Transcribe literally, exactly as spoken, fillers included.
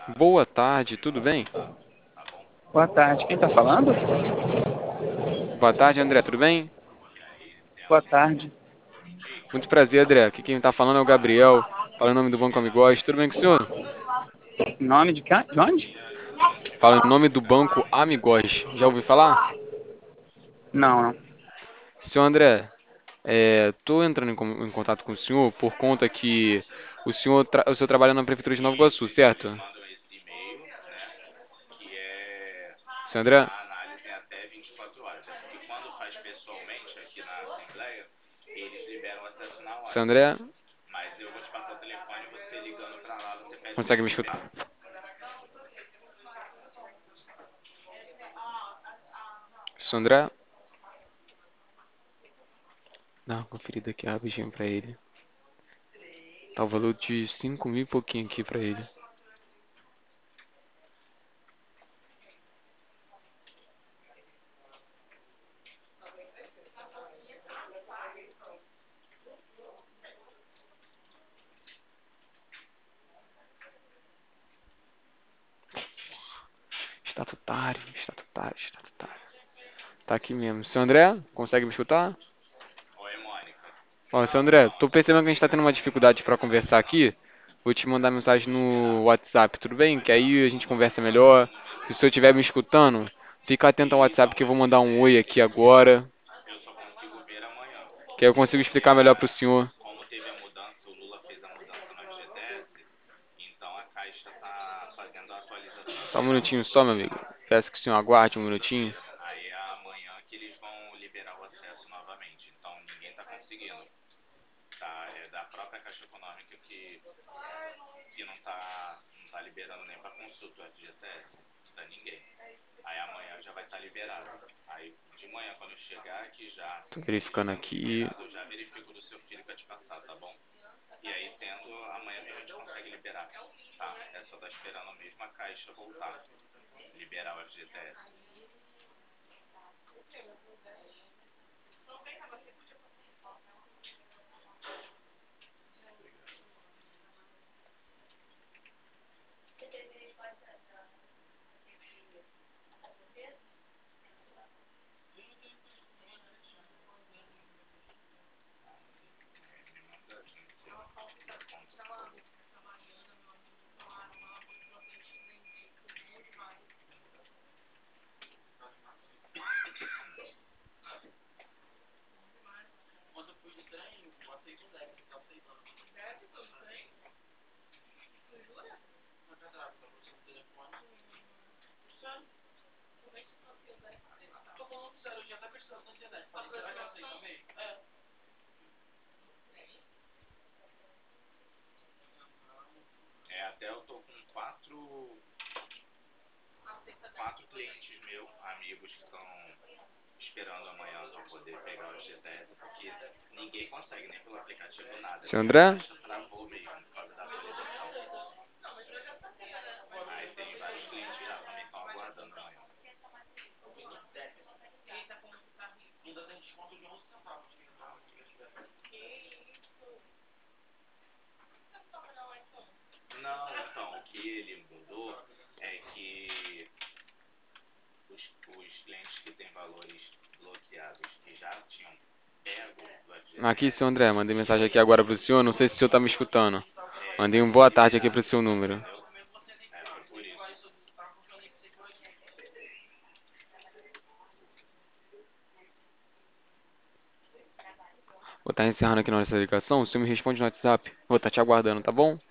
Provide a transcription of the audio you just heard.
Boa tarde, tudo bem? Boa tarde, quem está falando? Boa tarde, André, tudo bem? Boa tarde. Muito prazer, André. Aqui quem está falando é o Gabriel, fala em nome do Banco Amigos. Tudo bem com o senhor? Nome de, ca- de onde? Fala em nome do Banco Amigos. Já ouviu falar? Não, não. Senhor André, estou entrando em, com- em contato com o senhor por conta que o senhor, tra- o senhor trabalha na Prefeitura de Nova Iguaçu, certo? Senhor André? Senhor André? Consegue me escutar? Senhor André? Dá uma conferida aqui rapidinho pra ele. Tá o valor de cinco mil e pouquinho aqui pra ele. Estatutário, estatutário, estatutário. Tá aqui mesmo. Seu André, consegue me escutar? Ó, seu André, tô percebendo que a gente tá tendo uma dificuldade pra conversar aqui. Vou te mandar mensagem no WhatsApp, tudo bem? Que aí a gente conversa melhor. Se o senhor estiver me escutando, fica atento ao WhatsApp que eu vou mandar um oi aqui agora. Que aí eu consigo explicar melhor pro senhor. Só um minutinho só, meu amigo. Peço que o senhor aguarde um minutinho. Tô verificando aqui. Seu André? Aqui, seu André, mandei mensagem aqui agora pro senhor. Não sei se o senhor tá me escutando. Mandei um boa tarde aqui pro seu número. Vou estar encerrando aqui na nossa ligação. O senhor me responde no WhatsApp. Vou estar te aguardando, tá bom?